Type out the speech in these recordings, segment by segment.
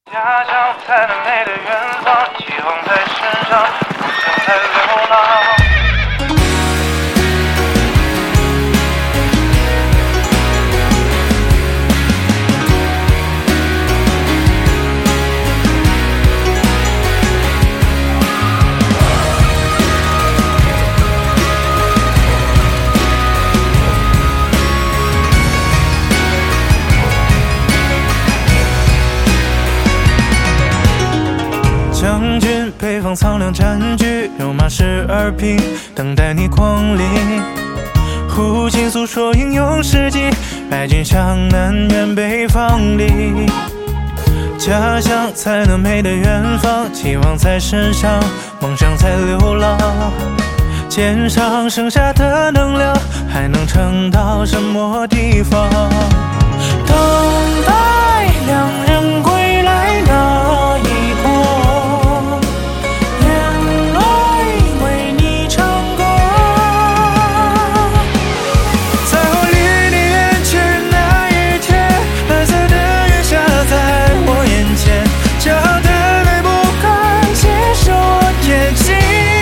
家乡才能美的远方，期望在身上，梦想在流浪。将军北方苍凉占据，戎马12匹，等待你光临。胡琴诉说英勇事迹，白军向南远北方里。家乡才能美的远方，期望在身上，梦想在流浪。肩上剩下的能量，还能撑到什么地方？等待两人归来那一刻，眼泪为你唱歌。在我离你远去那一天，蓝色的月下在我眼前，骄傲的泪不敢接受我眼睛。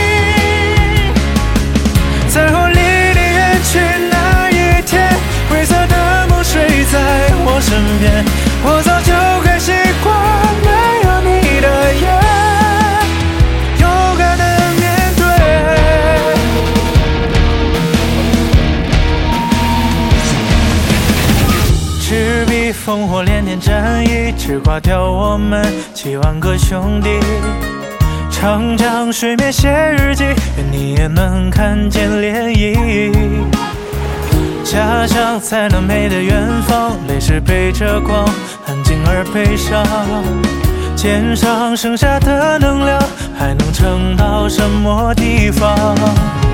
在我离你远去那一天，灰色的梦睡在我身边，我早就该习惯没有你的夜，勇敢的面对。赤壁烽火连天战役，只垮掉我们7万个兄弟。长江水面写日记，愿你也能看见涟漪。家乡才能美的远方，泪是背着光，安静而悲伤。肩上剩下的能量，还能撑到什么地方？